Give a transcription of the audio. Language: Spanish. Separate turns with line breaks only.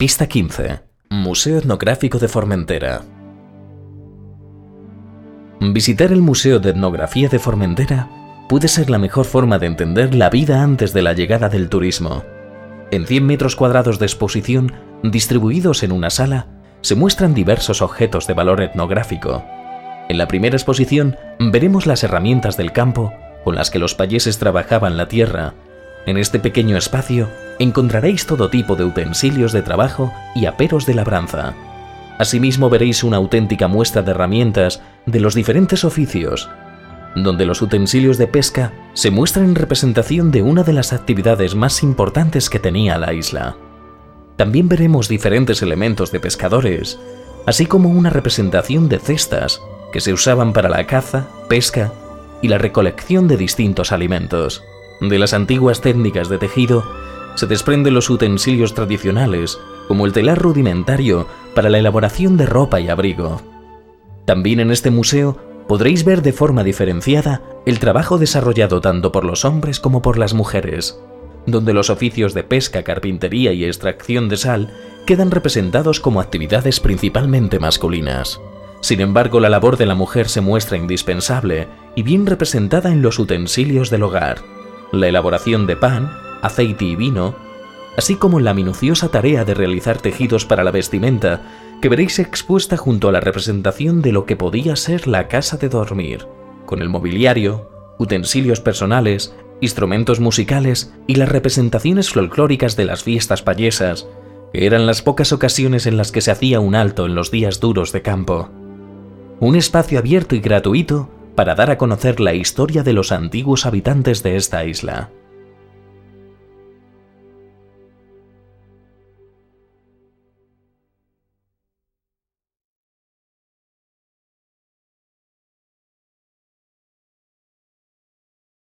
Pista 15. Museo Etnográfico de Formentera. Visitar el Museo de Etnografía de Formentera puede ser la mejor forma de entender la vida antes de la llegada del turismo. En 100 metros cuadrados de exposición, distribuidos en una sala, se muestran diversos objetos de valor etnográfico. En la primera exposición veremos las herramientas del campo con las que los payeses trabajaban la tierra. En este pequeño espacio encontraréis todo tipo de utensilios de trabajo y aperos de labranza. Asimismo veréis una auténtica muestra de herramientas de los diferentes oficios, donde los utensilios de pesca se muestran en representación de una de las actividades más importantes que tenía la isla. También veremos diferentes elementos de pescadores, así como una representación de cestas que se usaban para la caza, pesca y la recolección de distintos alimentos. De las antiguas técnicas de tejido se desprenden los utensilios tradicionales, como el telar rudimentario para la elaboración de ropa y abrigo. También en este museo podréis ver de forma diferenciada el trabajo desarrollado tanto por los hombres como por las mujeres, donde los oficios de pesca, carpintería y extracción de sal quedan representados como actividades principalmente masculinas. Sin embargo, la labor de la mujer se muestra indispensable y bien representada en los utensilios del hogar, la elaboración de pan, aceite y vino, así como en la minuciosa tarea de realizar tejidos para la vestimenta, que veréis expuesta junto a la representación de lo que podía ser la casa de dormir, con el mobiliario, utensilios personales, instrumentos musicales y las representaciones folclóricas de las fiestas payesas, que eran las pocas ocasiones en las que se hacía un alto en los días duros de campo. Un espacio abierto y gratuito para dar a conocer la historia de los antiguos habitantes de esta isla.